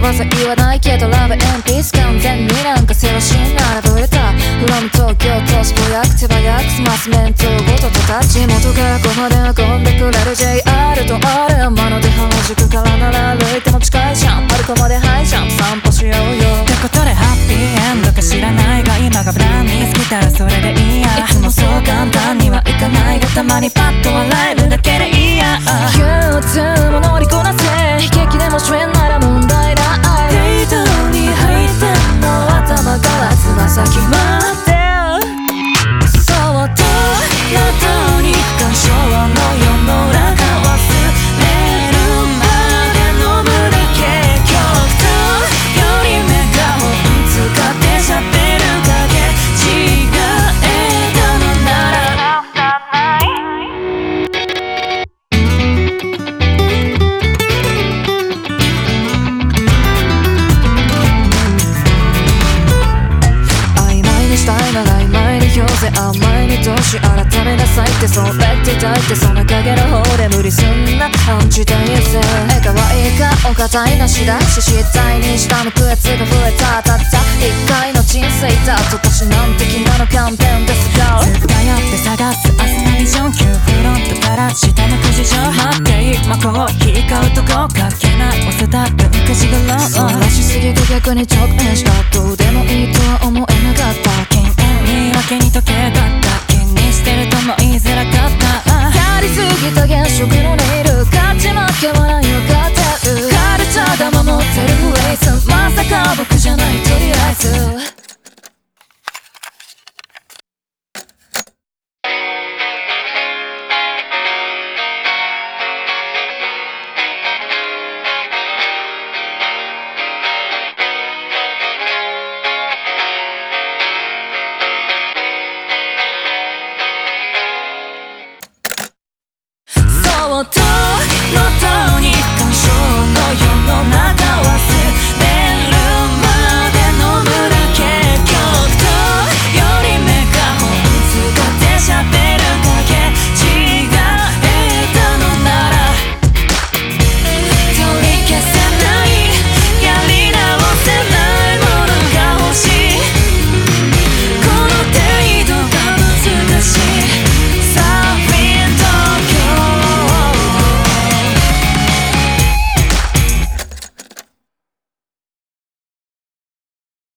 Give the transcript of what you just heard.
葉さ言わないけどラブエンピース完全になんかセロシンならぶれた From 東京都スポヤク手早く済ます面倒ごととか地元からここまで運んでくれる JR とある山の手原宿からなら歩いても近いじゃんパルコまでハイジャンプ散歩しようよってことでハッピーエンドか知らないが今がブランに好きたらそれでいいやいつもそう簡単にはいかないがたまにパッと笑えるだけでいいや憂鬱も乗りこなせ悲劇でも主演なら問題ないデートに入ってんの頭からつま先までそっとラトに感傷の世の中忘れるまで飲むだけ極端よりメガホン使って喋るだけ違えたのなら曖昧に表せ甘いに年改めなさいってそれって抱いてその影の方で無理すんなアンチ大優勢可愛い顔硬いなしだし失態に下向くやつが増えたたった一回の人生だと私なんて気なの勘弁ですが絶対やって探す明日のビジョン旧フロントから下のくじ上待っていい魔法引いかうとこかけない押せた文化しがろそらしすぎて逆に直面したどうでもいいとは思えなかった言い訳に